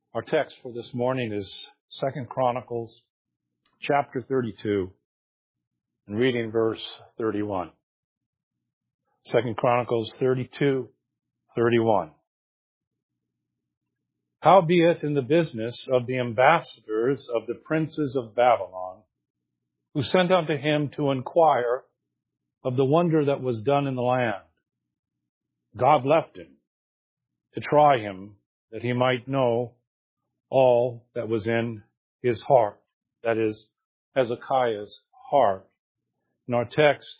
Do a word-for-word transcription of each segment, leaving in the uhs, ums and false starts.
Our text for this morning is Second Chronicles chapter thirty-two and reading verse thirty-one. Second Chronicles thirty-two, thirty-one. Howbeit in the business of the ambassadors of the princes of Babylon, who sent unto him to inquire of the wonder that was done in the land, God left him to try him, that he might know all that was in his heart. That is, Hezekiah's heart. And our text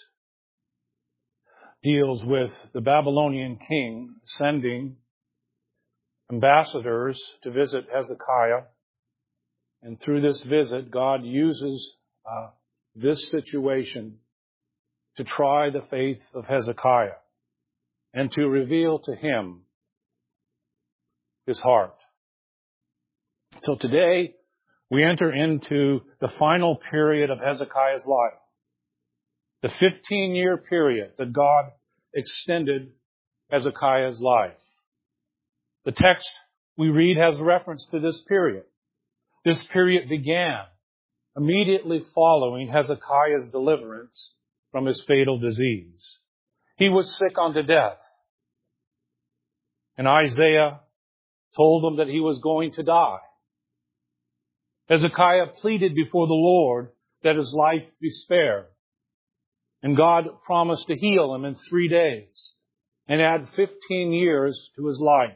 deals with the Babylonian king sending ambassadors to visit Hezekiah. And through this visit, God uses uh, this situation to try the faith of Hezekiah and to reveal to him his heart. So today, we enter into the final period of Hezekiah's life. The fifteen-year period that God extended Hezekiah's life. The text we read has reference to this period. This period began immediately following Hezekiah's deliverance from his fatal disease. He was sick unto death. And Isaiah told him that he was going to die. Hezekiah pleaded before the Lord that his life be spared. And God promised to heal him in three days and add fifteen years to his life.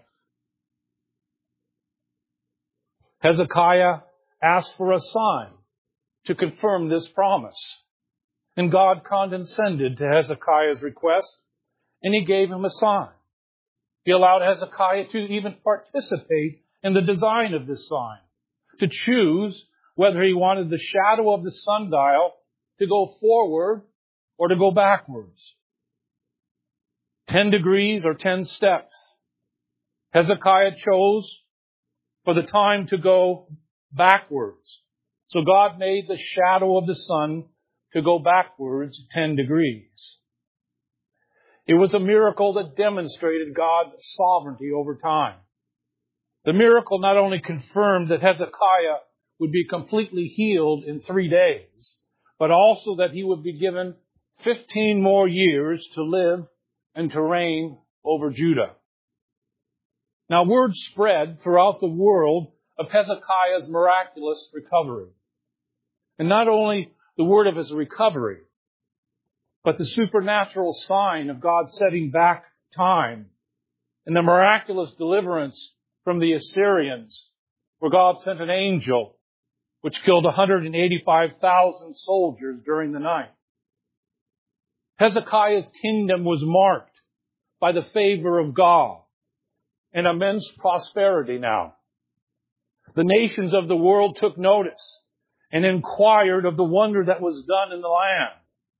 Hezekiah asked for a sign to confirm this promise. And God condescended to Hezekiah's request, and he gave him a sign. He allowed Hezekiah to even participate in the design of this sign, to choose whether he wanted the shadow of the sundial to go forward or to go backwards. Ten degrees or ten steps. Hezekiah chose for the time to go backwards. So God made the shadow of the sun to go backwards ten degrees. It was a miracle that demonstrated God's sovereignty over time. The miracle not only confirmed that Hezekiah would be completely healed in three days, but also that he would be given fifteen more years to live and to reign over Judah. Now, word spread throughout the world of Hezekiah's miraculous recovery. And not only the word of his recovery, but the supernatural sign of God setting back time and the miraculous deliverance from the Assyrians, where God sent an angel which killed one hundred eighty-five thousand soldiers during the night. Hezekiah's kingdom was marked by the favor of God and immense prosperity now. The nations of the world took notice and inquired of the wonder that was done in the land.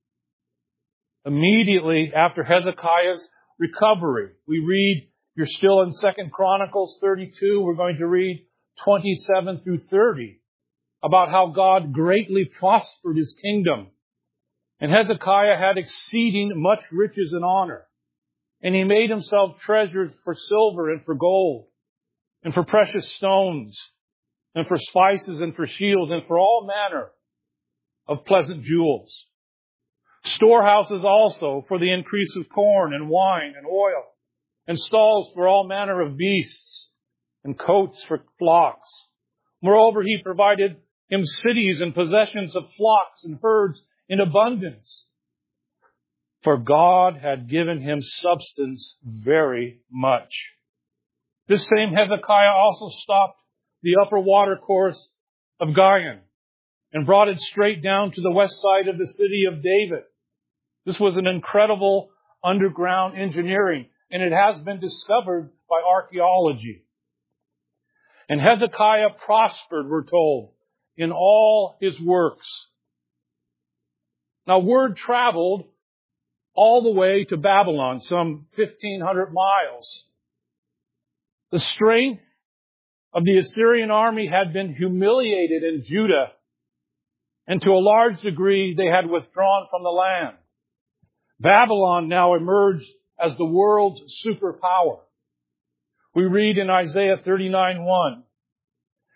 Immediately after Hezekiah's recovery, we read, you're still in Second Chronicles thirty-two, we're going to read twenty-seven through thirty, about how God greatly prospered his kingdom. And Hezekiah had exceeding much riches and honor. And he made himself treasures for silver and for gold, and for precious stones, and for spices and for shields, and for all manner of pleasant jewels. Storehouses also for the increase of corn and wine and oil, and stalls for all manner of beasts, and coats for flocks. Moreover, he provided him cities and possessions of flocks and herds in abundance. For God had given him substance very much. This same Hezekiah also stopped the upper watercourse of Gihon and brought it straight down to the west side of the city of David. This was an incredible underground engineering, and it has been discovered by archaeology. And Hezekiah prospered, we're told, in all his works. Now, word traveled all the way to Babylon, some fifteen hundred miles. The strength of the Assyrian army had been humiliated in Judah, and to a large degree they had withdrawn from the land. Babylon now emerged as the world's superpower. We read in Isaiah thirty-nine one,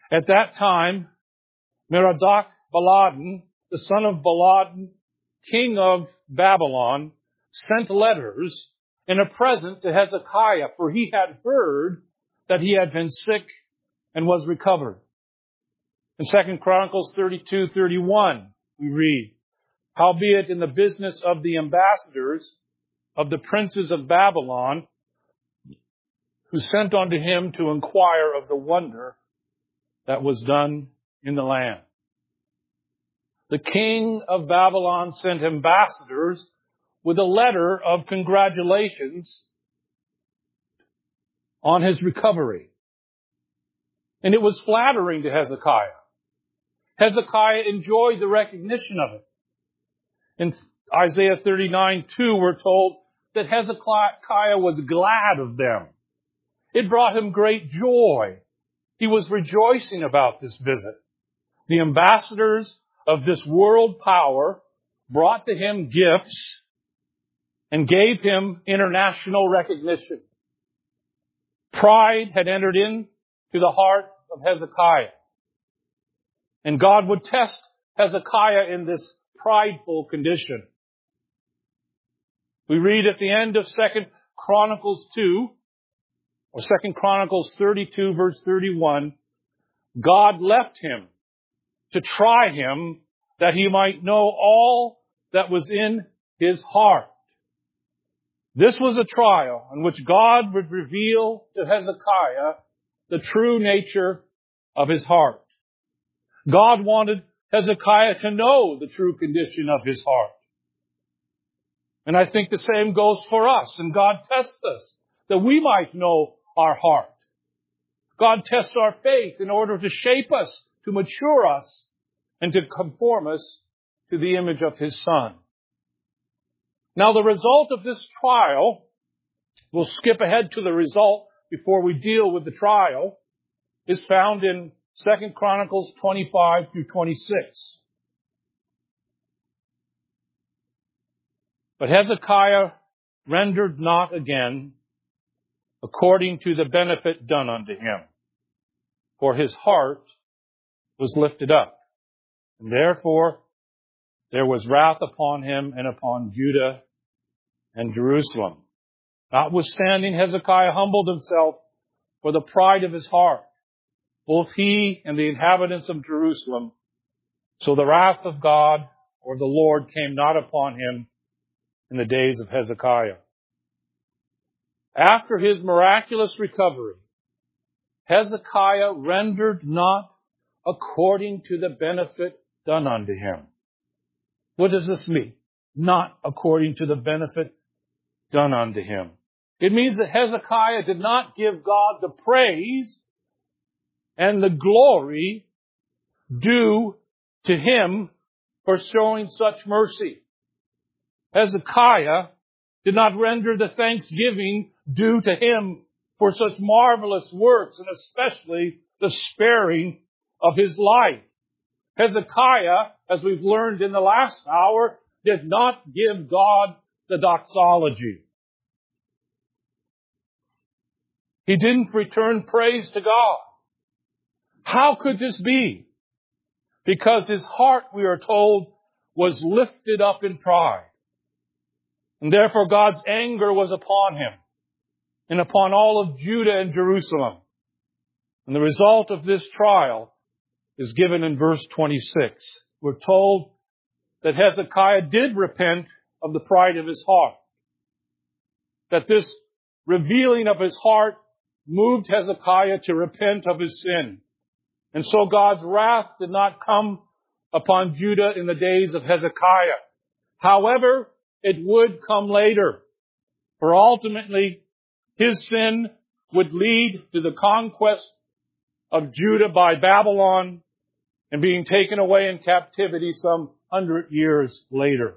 At that time, Merodach Baladan, the son of Baladan, king of Babylon, sent letters and a present to Hezekiah, for he had heard that he had been sick and was recovered. In Second Chronicles thirty-two thirty-one, we read, "Howbeit in the business of the ambassadors of the princes of Babylon, who sent unto him to inquire of the wonder that was done in the land." The king of Babylon sent ambassadors with a letter of congratulations on his recovery. And it was flattering to Hezekiah. Hezekiah enjoyed the recognition of it. In Isaiah thirty-nine two, we're told that Hezekiah was glad of them. It brought him great joy. He was rejoicing about this visit. The ambassadors of this world power brought to him gifts and gave him international recognition. Pride had entered into the heart of Hezekiah. And God would test Hezekiah in this prideful condition. We read at the end of Second Chronicles two, or Second Chronicles thirty-two, verse thirty-one, God left him to try him, that he might know all that was in his heart. This was a trial in which God would reveal to Hezekiah the true nature of his heart. God wanted Hezekiah to know the true condition of his heart. And I think the same goes for us. And God tests us that we might know our heart. God tests our faith in order to shape us, to mature us, and to conform us to the image of His Son. Now, the result of this trial, we'll skip ahead to the result before we deal with the trial, is found in Second Chronicles twenty-five through twenty-six. But Hezekiah rendered not again according to the benefit done unto him, for his heart was lifted up. And therefore there was wrath upon him and upon Judah and Jerusalem. Notwithstanding, Hezekiah humbled himself for the pride of his heart, both he and the inhabitants of Jerusalem. So the wrath of God, or the Lord, came not upon him in the days of Hezekiah. After his miraculous recovery, Hezekiah rendered not according to the benefit done unto him. What does this mean? Not according to the benefit done unto him. It means that Hezekiah did not give God the praise and the glory due to him for showing such mercy. Hezekiah did not render the thanksgiving due to him for such marvelous works, and especially the sparing of his life. Hezekiah, as we've learned in the last hour, did not give God the doxology. He didn't return praise to God. How could this be? Because his heart, we are told, was lifted up in pride. And therefore God's anger was upon him and upon all of Judah and Jerusalem. And the result of this trial is given in verse twenty-six. We're told that Hezekiah did repent of the pride of his heart. That this revealing of his heart moved Hezekiah to repent of his sin. And so God's wrath did not come upon Judah in the days of Hezekiah. However, it would come later. For ultimately, his sin would lead to the conquest of Judah by Babylon and being taken away in captivity some hundred years later.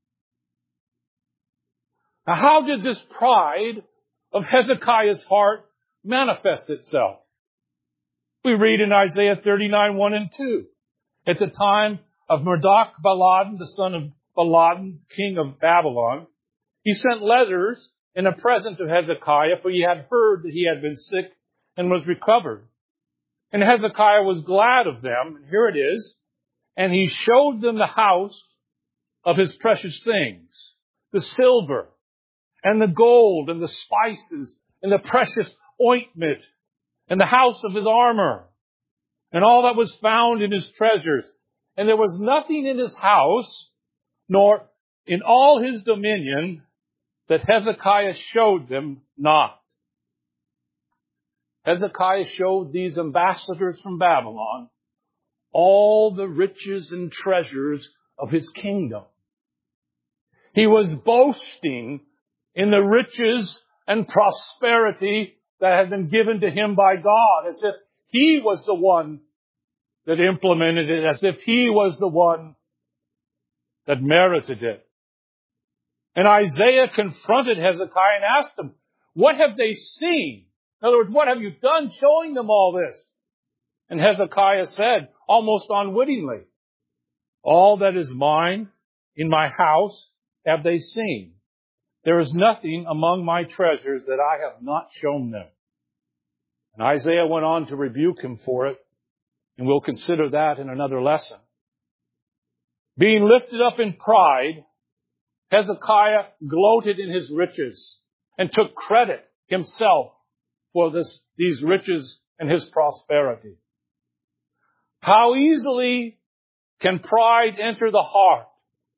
Now, how did this pride of Hezekiah's heart manifest itself? We read in Isaiah thirty-nine, one and two. At the time of Merodach Baladan, the son of Baladan, king of Babylon, he sent letters and a present to Hezekiah, for he had heard that he had been sick and was recovered. And Hezekiah was glad of them. And here it is. And he showed them the house of his precious things, the silver and the gold and the spices and the precious ointment and the house of his armor and all that was found in his treasures. And there was nothing in his house, nor in all his dominion, that Hezekiah showed them not. Hezekiah showed these ambassadors from Babylon all the riches and treasures of his kingdom. He was boasting in the riches and prosperity that had been given to him by God, as if he was the one that implemented it, as if he was the one that merited it. And Isaiah confronted Hezekiah and asked him, what have they seen? In other words, what have you done showing them all this? And Hezekiah said, almost unwittingly, all that is mine in my house have they seen. There is nothing among my treasures that I have not shown them. And Isaiah went on to rebuke him for it, and we'll consider that in another lesson. Being lifted up in pride, Hezekiah gloated in his riches and took credit himself for this, these riches and his prosperity. How easily can pride enter the heart?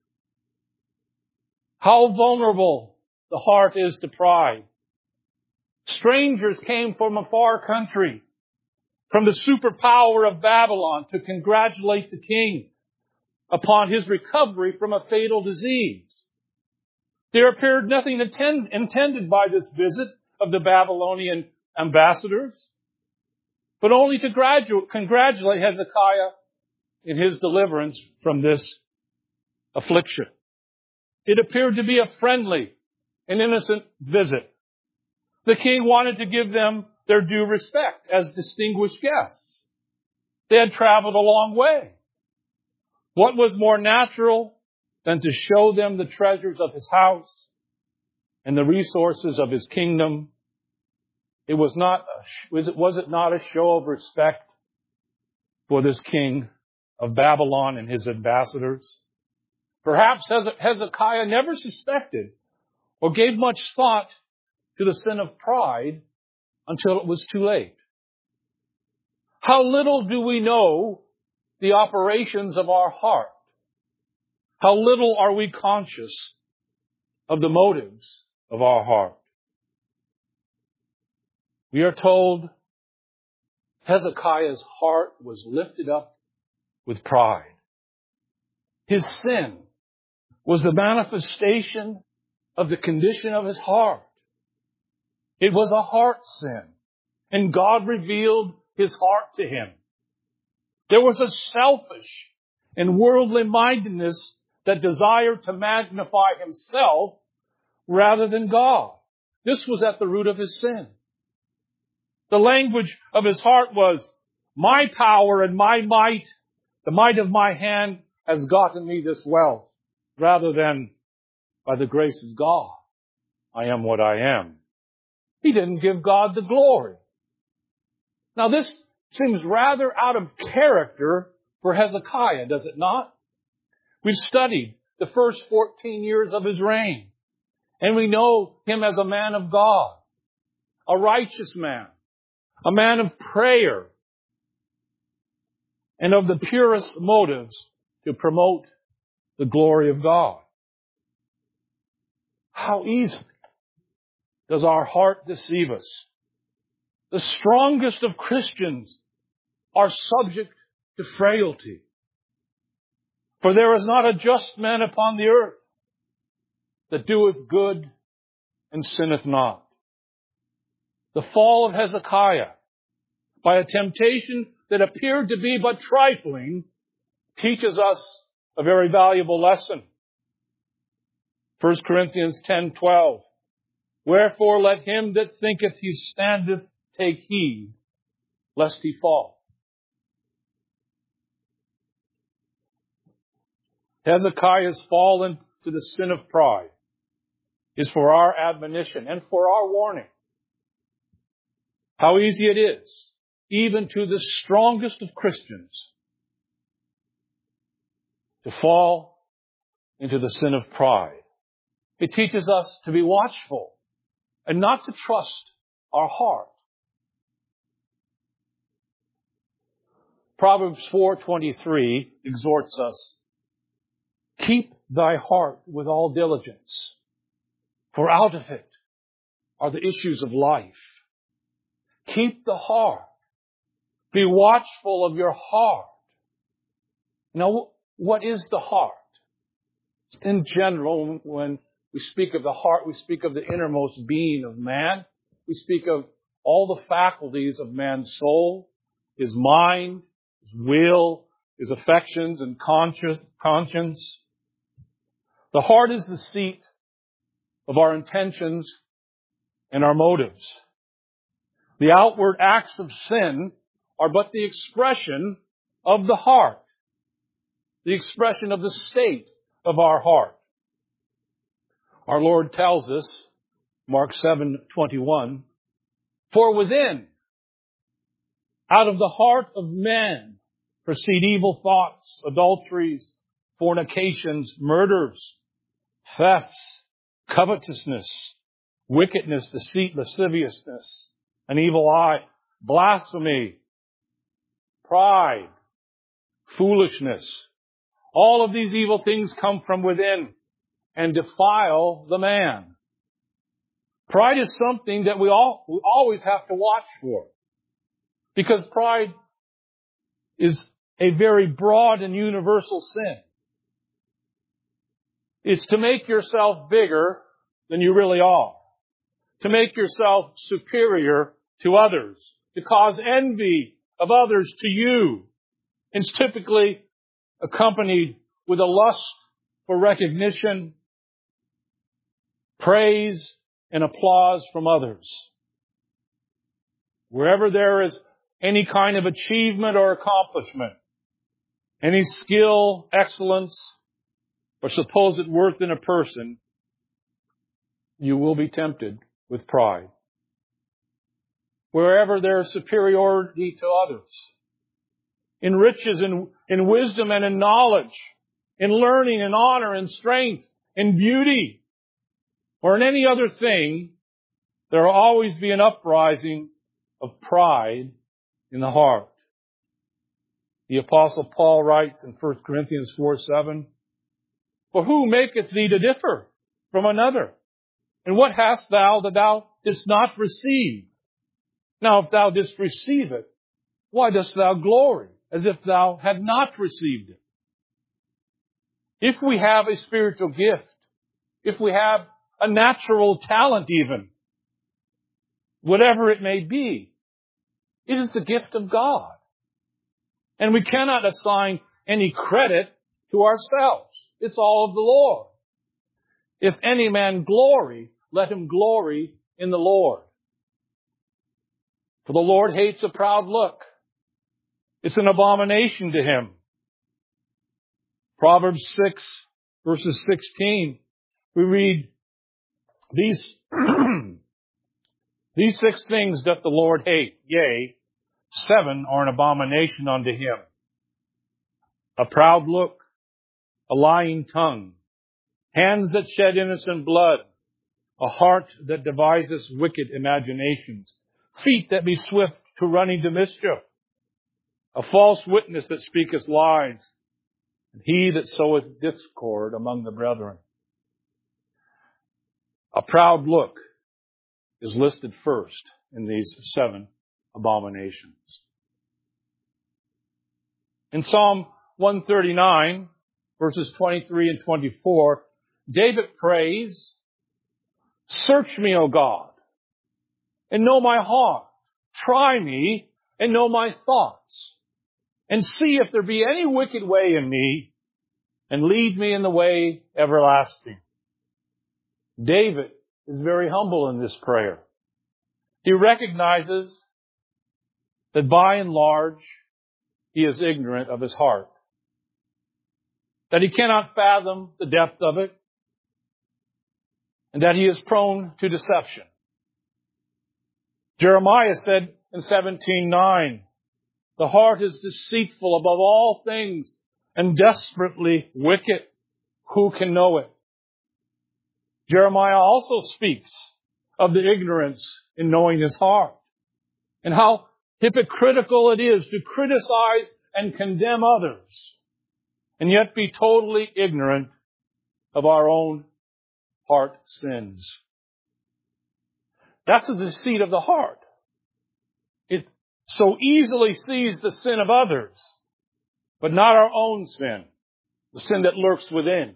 How vulnerable the heart is to pride. Strangers came from a far country, from the superpower of Babylon, to congratulate the king upon his recovery from a fatal disease. There appeared nothing attend, intended by this visit of the Babylonian ambassadors, but only to gradu- congratulate Hezekiah in his deliverance from this affliction. It appeared to be a friendly and innocent visit. The king wanted to give them their due respect as distinguished guests. They had traveled a long way. What was more natural than to show them the treasures of his house and the resources of his kingdom? It was not, was it, was it not a show of respect for this king of Babylon and his ambassadors? Perhaps Hezekiah never suspected or gave much thought to the sin of pride until it was too late. How little do we know the operations of our heart? How little are we conscious of the motives of our heart? We are told Hezekiah's heart was lifted up with pride. His sin was the manifestation of the condition of his heart. It was a heart sin, and God revealed his heart to him. There was a selfish and worldly mindedness that desired to magnify himself rather than God. This was at the root of his sin. The language of his heart was, my power and my might, the might of my hand has gotten me this wealth, rather than by the grace of God, I am what I am. He didn't give God the glory. Now this seems rather out of character for Hezekiah, does it not? We've studied the first fourteen years of his reign, and we know him as a man of God, a righteous man, a man of prayer, and of the purest motives to promote the glory of God. How easily does our heart deceive us? The strongest of Christians are subject to frailty. For there is not a just man upon the earth that doeth good and sinneth not. The fall of Hezekiah, by a temptation that appeared to be but trifling, teaches us a very valuable lesson. First Corinthians ten twelve. Wherefore let him that thinketh he standeth take heed, lest he fall. Hezekiah's fall into the sin of pride is for our admonition and for our warning. How easy it is even to the strongest of Christians to fall into the sin of pride. It teaches us to be watchful and not to trust our heart. Proverbs four twenty-three exhorts us, keep thy heart with all diligence, for out of it are the issues of life. Keep the heart. Be watchful of your heart. Now, what is the heart? In general, when we speak of the heart, we speak of the innermost being of man. We speak of all the faculties of man's soul, his mind, his will, his affections and conscience. The heart is the seat of our intentions and our motives. The outward acts of sin are but the expression of the heart, the expression of the state of our heart. Our Lord tells us, Mark seven twenty-one, for within, out of the heart of man, proceed evil thoughts, adulteries, fornications, murders, thefts, covetousness, wickedness, deceit, lasciviousness, an evil eye, blasphemy, pride, foolishness. All of these evil things come from within and defile the man. Pride is something that we all we always have to watch for, because pride is a very broad and universal sin. It's to make yourself bigger than you really are, to make yourself superior to others, to cause envy of others to you. It's typically accompanied with a lust for recognition, praise, and applause from others. Wherever there is any kind of achievement or accomplishment, any skill, excellence, or supposed worth in a person, you will be tempted with pride. Wherever there is superiority to others, in riches, in, in wisdom, and in knowledge, in learning, in honor, in strength, in beauty, or in any other thing, there will always be an uprising of pride in the heart. The Apostle Paul writes in First Corinthians four seven, for who maketh thee to differ from another? And what hast thou that thou didst not receive? Now if thou didst receive it, why dost thou glory, as if thou had not received it? If we have a spiritual gift, if we have a natural talent even, whatever it may be, it is the gift of God. And we cannot assign any credit to ourselves. It's all of the Lord. If any man glory, let him glory in the Lord. For the Lord hates a proud look. It's an abomination to Him. Proverbs six, verses sixteen, we read, These, these six things doth the Lord hate, yea, seven are an abomination unto Him. A proud look, a lying tongue, hands that shed innocent blood, a heart that deviseth wicked imaginations, feet that be swift to running to mischief, a false witness that speaketh lies, and he that soweth discord among the brethren. A proud look is listed first in these seven abominations. In Psalm one thirty-nine, verses twenty-three and twenty-four, David prays, search me, O God, and know my heart. Try me and know my thoughts, and see if there be any wicked way in me, and lead me in the way everlasting. David is very humble in this prayer. He recognizes that by and large, he is ignorant of his heart, that he cannot fathom the depth of it, and that he is prone to deception. Jeremiah said in seventeen nine, The heart is deceitful above all things and desperately wicked. Who can know it? Jeremiah also speaks of the ignorance in knowing his heart and how hypocritical it is to criticize and condemn others and yet be totally ignorant of our own heart sins. That's the deceit of the heart. It so easily sees the sin of others, but not our own sin, the sin that lurks within.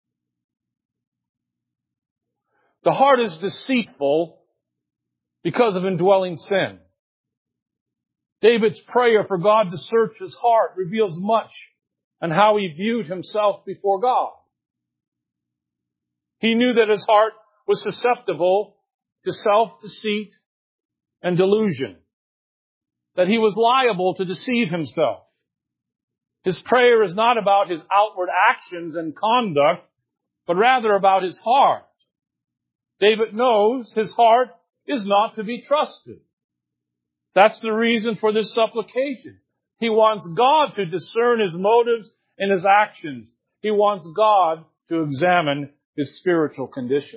The heart is deceitful because of indwelling sin. David's prayer for God to search his heart reveals much on how he viewed himself before God. He knew that his heart was susceptible to self-deceit and delusion, that he was liable to deceive himself. His prayer is not about his outward actions and conduct, but rather about his heart. David knows his heart is not to be trusted. That's the reason for this supplication. He wants God to discern his motives and his actions. He wants God to examine his spiritual condition.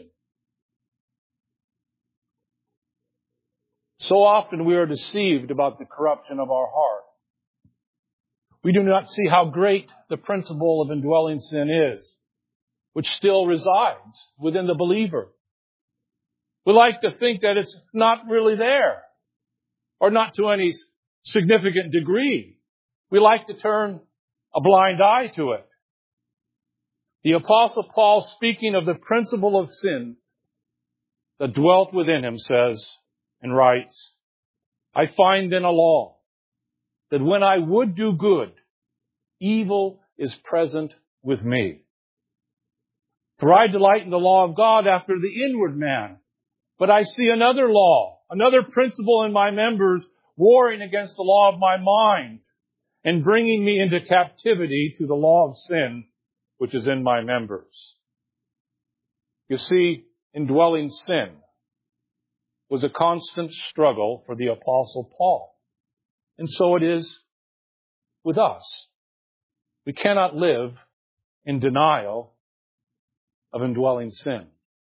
So often we are deceived about the corruption of our heart. We do not see how great the principle of indwelling sin is, which still resides within the believer. We like to think that it's not really there, or not to any significant degree. We like to turn a blind eye to it. The Apostle Paul, speaking of the principle of sin that dwelt within him, says and writes, I find in a law that when I would do good, evil is present with me. For I delight in the law of God after the inward man, but I see another law, another principle in my members, warring against the law of my mind and bringing me into captivity to the law of sin, which is in my members. You see, indwelling sin was a constant struggle for the Apostle Paul. And so it is with us. We cannot live in denial of indwelling sin.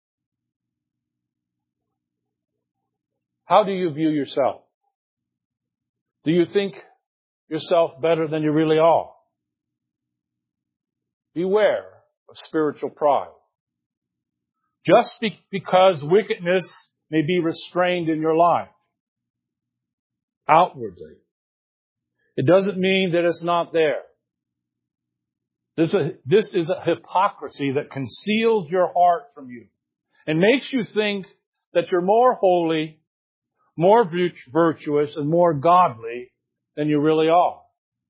How do you view yourself? Do you think yourself better than you really are? Beware of spiritual pride. Just be- because wickedness may be restrained in your life outwardly, it doesn't mean that it's not there. This, a, this is a hypocrisy that conceals your heart from you and makes you think that you're more holy, more virtuous, and more godly than you really are.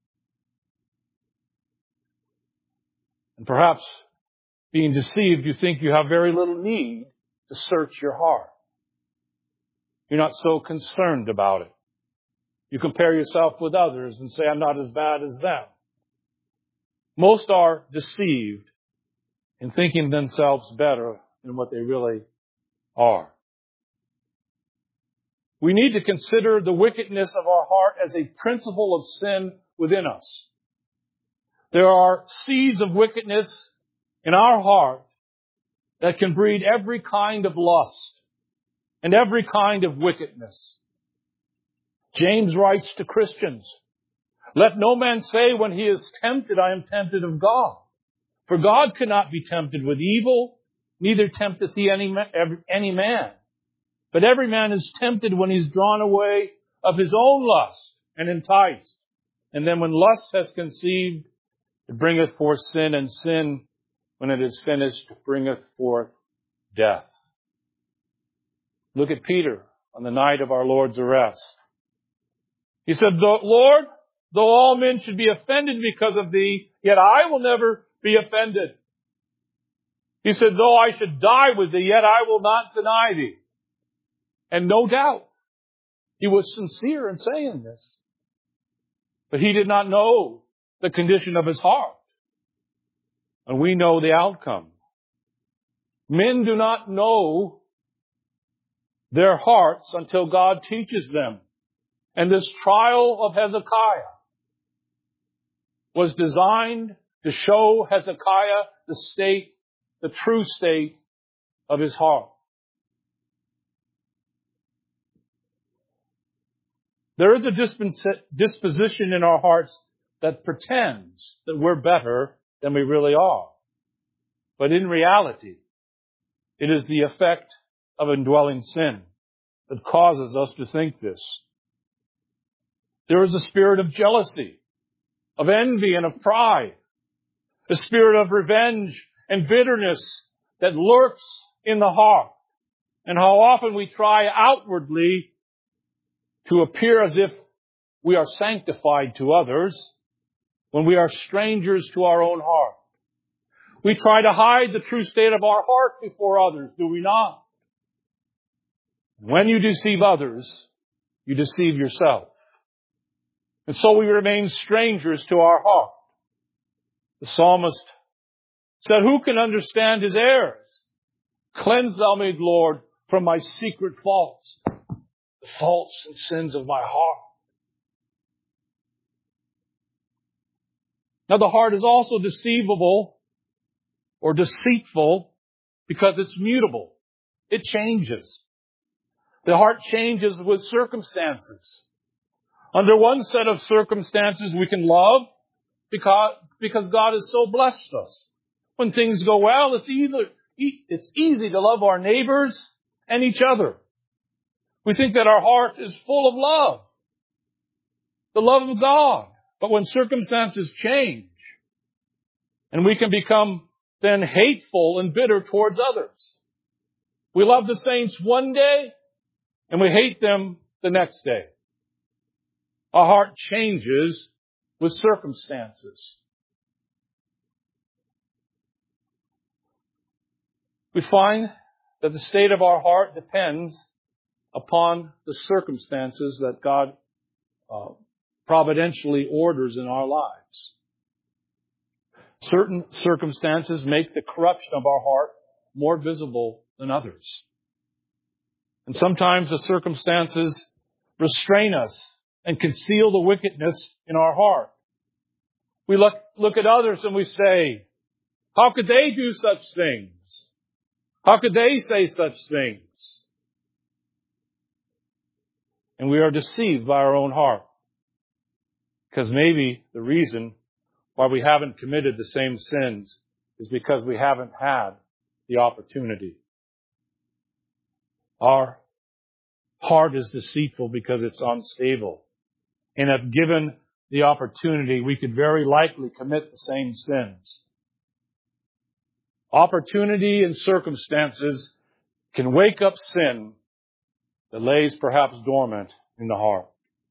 And perhaps being deceived, you think you have very little need to search your heart. You're not so concerned about it. You compare yourself with others and say, I'm not as bad as them. Most are deceived in thinking themselves better than what they really are. We need to consider the wickedness of our heart as a principle of sin within us. There are seeds of wickedness in our heart that can breed every kind of lust and every kind of wickedness. James writes to Christians, let no man say when he is tempted, I am tempted of God. For God cannot be tempted with evil, neither tempteth he any, any man. But every man is tempted when he is drawn away of his own lust and enticed. And then when lust has conceived, it bringeth forth sin, and sin, when it is finished, bringeth forth death. Look at Peter on the night of our Lord's arrest. He said, Lord, though all men should be offended because of thee, yet I will never be offended. He said, though I should die with thee, yet I will not deny thee. And no doubt, he was sincere in saying this. But he did not know the condition of his heart. And we know the outcome. Men do not know their hearts until God teaches them. And this trial of Hezekiah was designed to show Hezekiah the state, the true state of his heart. There is a disposition in our hearts that pretends that we're better than we really are. But in reality, it is the effect of indwelling sin that causes us to think this. There is a spirit of jealousy, of envy, and of pride. A spirit of revenge and bitterness that lurks in the heart. And how often we try outwardly to appear as if we are sanctified to others when we are strangers to our own heart. We try to hide the true state of our heart before others, do we not? When you deceive others, you deceive yourself. And so we remain strangers to our heart. The psalmist said, "Who can understand his errors? Cleanse thou me, Lord, from my secret faults, the faults and sins of my heart." Now the heart is also deceivable or deceitful because it's mutable. It changes. The heart changes with circumstances. Under one set of circumstances we can love because, because God has so blessed us. When things go well, it's either, it's easy to love our neighbors and each other. We think that our heart is full of love, the love of God. But when circumstances change, and we can become then hateful and bitter towards others. We love the saints one day, and we hate them the next day. Our heart changes with circumstances. We find that the state of our heart depends upon the circumstances that God uh, providentially orders in our lives. Certain circumstances make the corruption of our heart more visible than others. And sometimes the circumstances restrain us and conceal the wickedness in our heart. We look, look at others and we say, how could they do such things? How could they say such things? And we are deceived by our own heart. Because maybe the reason why we haven't committed the same sins is because we haven't had the opportunity. Our heart is deceitful because it's unstable. And if given the opportunity, we could very likely commit the same sins. Opportunity and circumstances can wake up sin that lays perhaps dormant in the heart.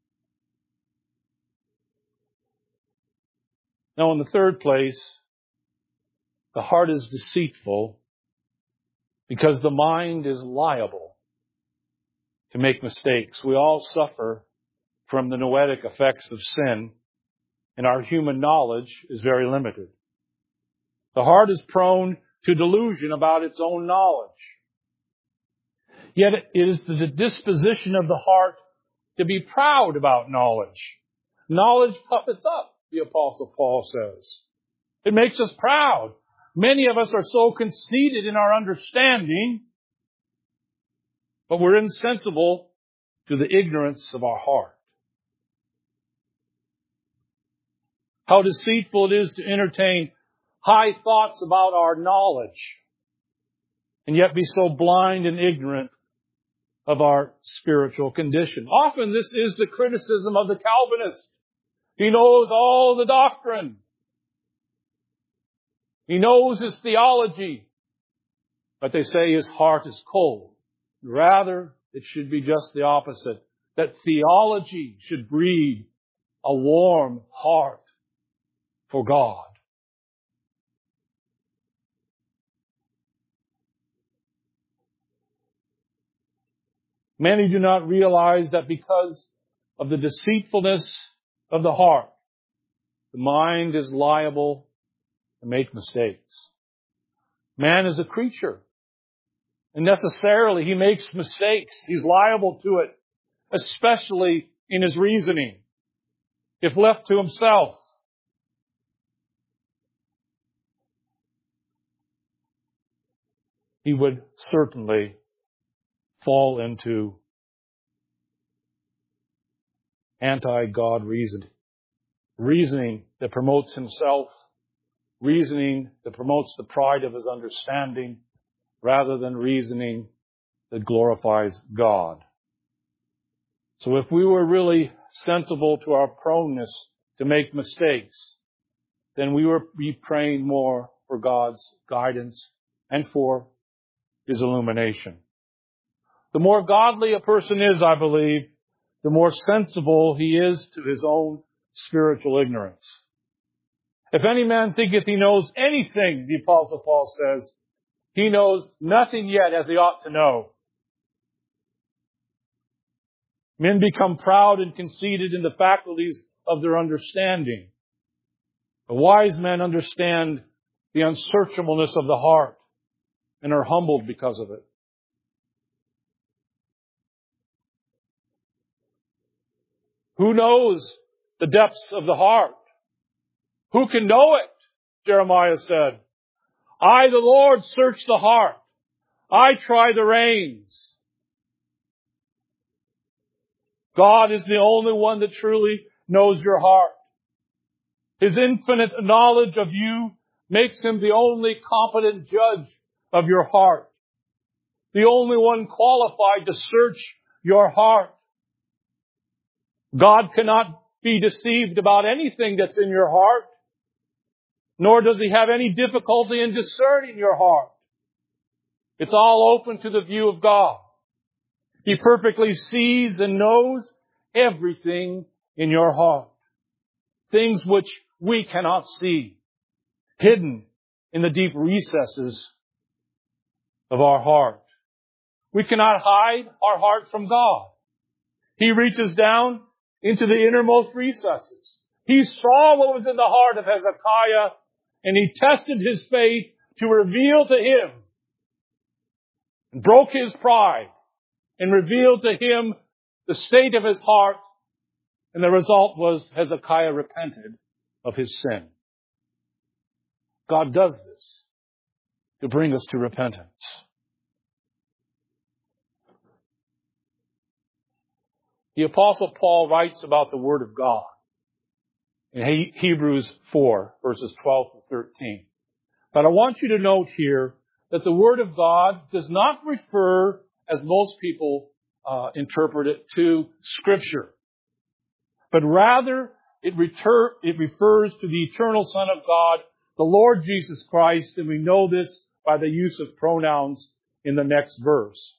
Now, in the third place, the heart is deceitful because the mind is liable to make mistakes. We all suffer from the noetic effects of sin, and our human knowledge is very limited. The heart is prone to delusion about its own knowledge. Yet it is the disposition of the heart to be proud about knowledge. Knowledge puffeth up, the Apostle Paul says. It makes us proud. Many of us are so conceited in our understanding, but we're insensible to the ignorance of our heart. How deceitful it is to entertain high thoughts about our knowledge and yet be so blind and ignorant of our spiritual condition. Often this is the criticism of the Calvinist. He knows all the doctrine. He knows his theology. But they say his heart is cold. Rather, it should be just the opposite. That theology should breed a warm heart for God. Many do not realize that because of the deceitfulness of the heart, the mind is liable to make mistakes. Man is a creature, and necessarily he makes mistakes. He's liable to it, especially in his reasoning if left to himself. He would certainly fall into anti-God reasoning. Reasoning that promotes himself, reasoning that promotes the pride of his understanding, rather than reasoning that glorifies God. So if we were really sensible to our proneness to make mistakes, then we would be praying more for God's guidance and for His illumination. The more godly a person is, I believe, the more sensible he is to his own spiritual ignorance. If any man thinketh he knows anything, the Apostle Paul says, he knows nothing yet as he ought to know. Men become proud and conceited in the faculties of their understanding. The wise men understand the unsearchableness of the heart and are humbled because of it. Who knows the depths of the heart? Who can know it? Jeremiah said. I, the Lord, search the heart. I try the reins. God is the only one that truly knows your heart. His infinite knowledge of you makes Him the only competent judge of your heart. The only one qualified to search your heart. God cannot be deceived about anything that's in your heart, nor does He have any difficulty in discerning your heart. It's all open to the view of God. He perfectly sees and knows everything in your heart. Things which we cannot see, hidden in the deep recesses of our heart. We cannot hide our heart from God. He reaches down into the innermost recesses. He saw what was in the heart of Hezekiah, and He tested his faith to reveal to him, and broke his pride, and revealed to him the state of his heart. And the result was Hezekiah repented of his sin. God does this to bring us to repentance. The Apostle Paul writes about the Word of God in Hebrews four, verses twelve to thirteen. But I want you to note here that the Word of God does not refer, as most people uh, interpret it, to Scripture. But rather, it, retur- it refers to the eternal Son of God, the Lord Jesus Christ, and we know this by the use of pronouns in the next verse.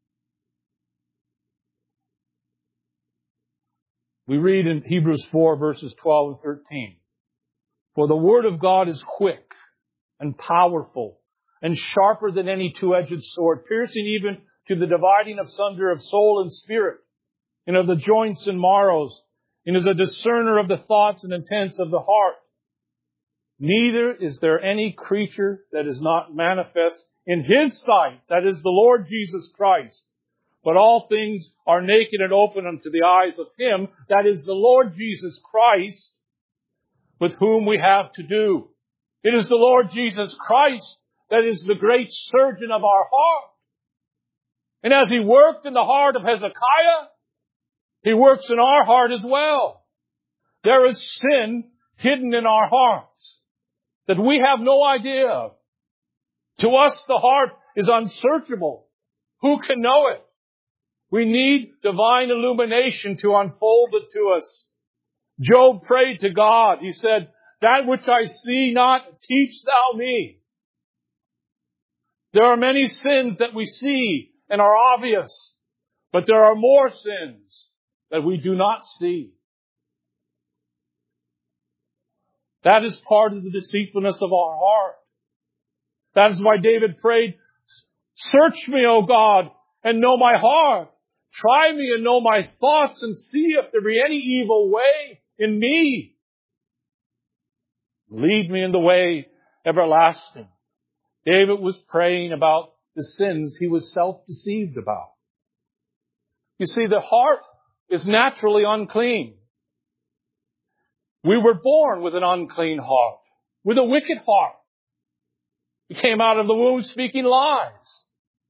We read in Hebrews four, verses twelve and thirteen. For the Word of God is quick and powerful and sharper than any two-edged sword, piercing even to the dividing asunder of soul and spirit, and of the joints and marrows, and is a discerner of the thoughts and intents of the heart. Neither is there any creature that is not manifest in His sight, that is the Lord Jesus Christ. But all things are naked and open unto the eyes of Him, that is the Lord Jesus Christ, with whom we have to do. It is the Lord Jesus Christ that is the great surgeon of our heart. And as He worked in the heart of Hezekiah, He works in our heart as well. There is sin hidden in our hearts that we have no idea of. To us, the heart is unsearchable. Who can know it? We need divine illumination to unfold it to us. Job prayed to God. He said, that which I see not, teach thou me. There are many sins that we see and are obvious, but there are more sins that we do not see. That is part of the deceitfulness of our heart. That is why David prayed, search me, O God, and know my heart. Try me and know my thoughts, and see if there be any evil way in me. Lead me in the way everlasting. David was praying about the sins he was self-deceived about. You see, the heart is naturally unclean. We were born with an unclean heart, with a wicked heart. We came out of the womb speaking lies.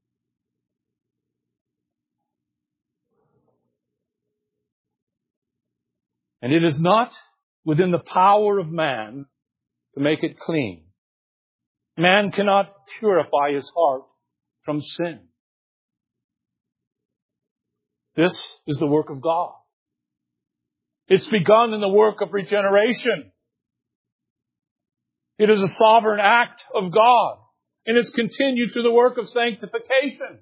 And it is not within the power of man to make it clean. Man cannot purify his heart from sin. This is the work of God. It's begun in the work of regeneration. It is a sovereign act of God, and it's continued through the work of sanctification.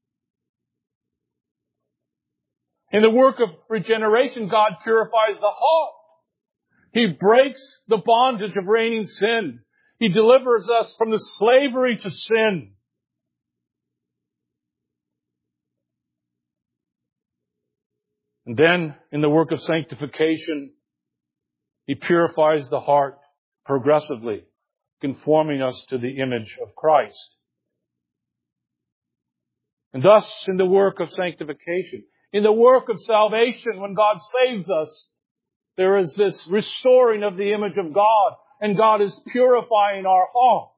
In the work of regeneration, God purifies the heart. He breaks the bondage of reigning sin. He delivers us from the slavery to sin. And then, in the work of sanctification, He purifies the heart progressively, conforming us to the image of Christ. And thus, in the work of sanctification, in the work of salvation, when God saves us, there is this restoring of the image of God, and God is purifying our heart.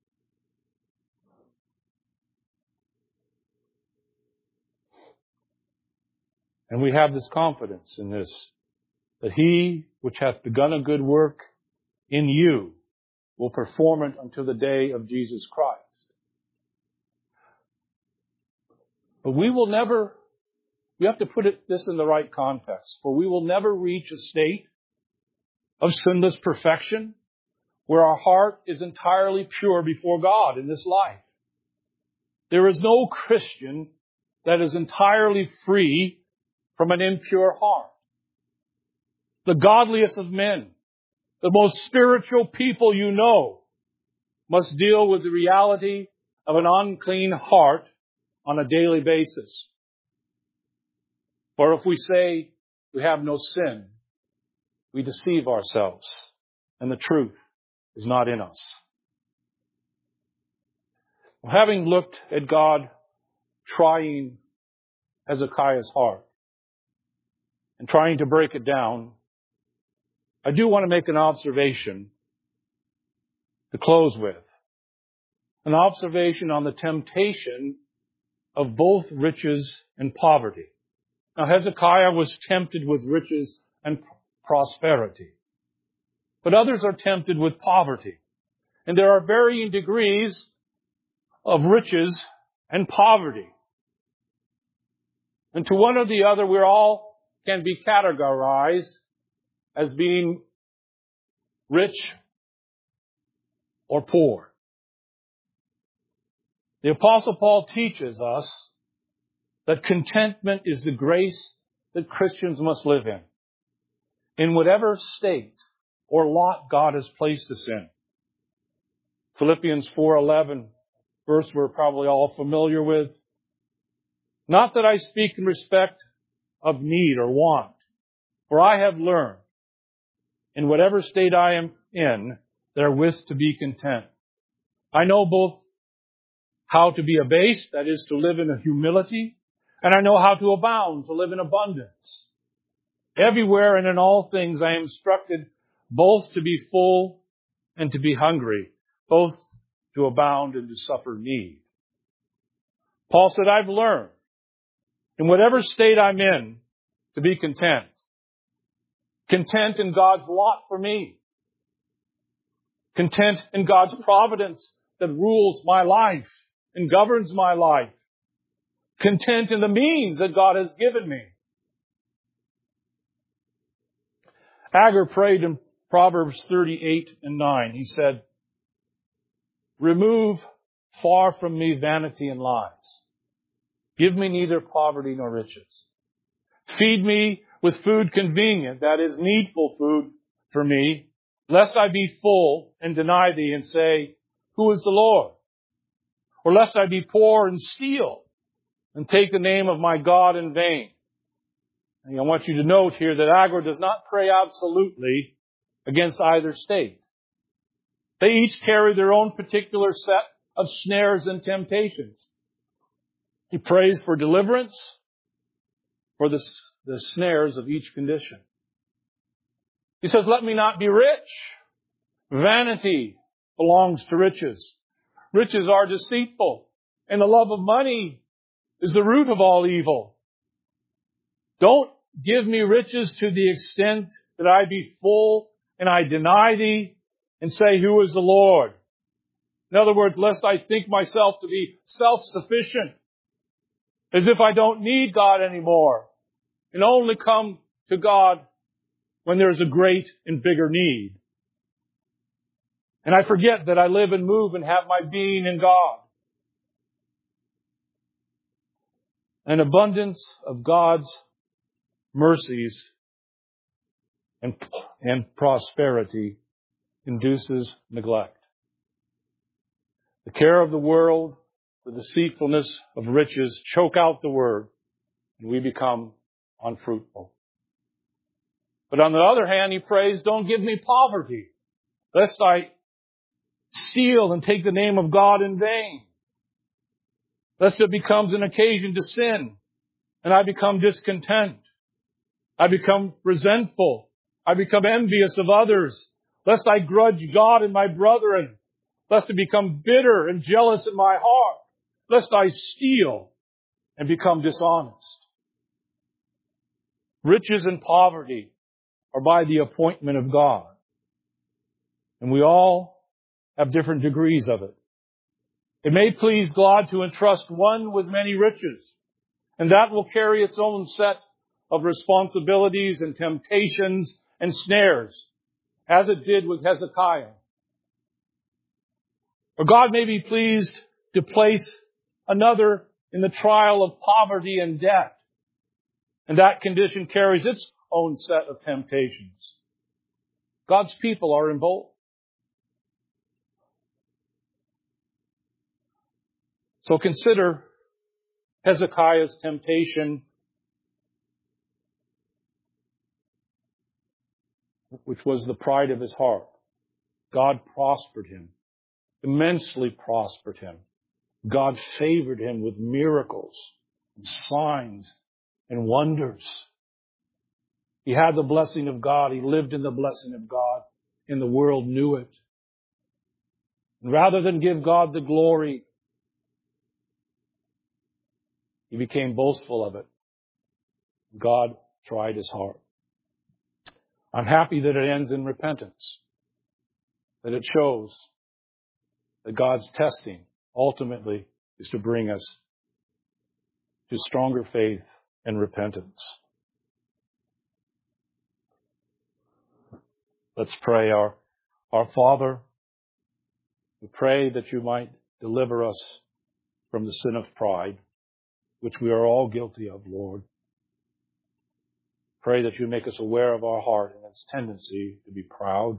And we have this confidence in this, that He which hath begun a good work in you will perform it until the day of Jesus Christ. But we will never, we have to put it, this in the right context, for we will never reach a state of sinless perfection where our heart is entirely pure before God in this life. There is no Christian that is entirely free from an impure heart. The godliest of men, the most spiritual people you know, must deal with the reality of an unclean heart on a daily basis. For if we say we have no sin, we deceive ourselves, and the truth is not in us. Having looked at God trying Hezekiah's heart and trying to break it down, I do want to make an observation to close with. An observation on the temptation of both riches and poverty. Now, Hezekiah was tempted with riches and prosperity. But others are tempted with poverty. And there are varying degrees of riches and poverty. And to one or the other, we all can be categorized as being rich or poor. The Apostle Paul teaches us that contentment is the grace that Christians must live in, in whatever state or lot God has placed us in. Philippians four eleven, verse we're probably all familiar with. Not that I speak in respect of need or want, for I have learned, in whatever state I am in, therewith to be content. I know both how to be abased, that is, to live in humility, and I know how to abound, to live in abundance. Everywhere and in all things I am instructed both to be full and to be hungry, both to abound and to suffer need. Paul said, I've learned, in whatever state I'm in, to be content. Content in God's lot for me. Content in God's providence that rules my life and governs my life. Content in the means that God has given me. Agur prayed in Proverbs thirty-eight and nine. He said, remove far from me vanity and lies. Give me neither poverty nor riches. Feed me with food convenient, that is needful food for me, lest I be full and deny thee and say, who is the Lord? Or lest I be poor and steal and take the name of my God in vain. And I want you to note here that Agur does not pray absolutely against either state. They each carry their own particular set of snares and temptations. He prays for deliverance, for the, the snares of each condition. He says, let me not be rich. Vanity belongs to riches. Riches are deceitful, and the love of money is the root of all evil. Don't give me riches to the extent that I be full and I deny thee and say, who is the Lord? In other words, lest I think myself to be self-sufficient, as if I don't need God anymore, and only come to God when there's a great and bigger need. And I forget that I live and move and have my being in God. An abundance of God's mercies and, and prosperity induces neglect. The care of the world, the deceitfulness of riches choke out the word, and we become unfruitful. But on the other hand, he prays, don't give me poverty, lest I steal and take the name of God in vain, lest it becomes an occasion to sin, and I become discontent. I become resentful. I become envious of others, lest I grudge God and my brethren, lest I become bitter and jealous in my heart, lest I steal and become dishonest. Riches and poverty are by the appointment of God. And we all have different degrees of it. It may please God to entrust one with many riches, and that will carry its own set of responsibilities and temptations and snares, as it did with Hezekiah. Or God may be pleased to place another in the trial of poverty and debt, and that condition carries its own set of temptations. God's people are in both. So consider Hezekiah's temptation, which was the pride of his heart. God prospered him, immensely prospered him. God favored him with miracles and signs and wonders. He had the blessing of God. He lived in the blessing of God, and the world knew it. And rather than give God the glory, he became boastful of it. God tried his heart. I'm happy that it ends in repentance, that it shows that God's testing ultimately is to bring us to stronger faith and repentance. Let's pray. Our, our Father, we pray that you might deliver us from the sin of pride, which we are all guilty of, Lord. Pray that you make us aware of our heart and its tendency to be proud.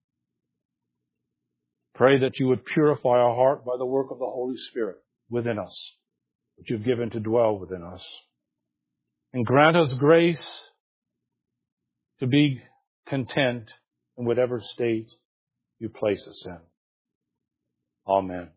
Pray that you would purify our heart by the work of the Holy Spirit within us, which you've given to dwell within us. And grant us grace to be content in whatever state you place us in. Amen.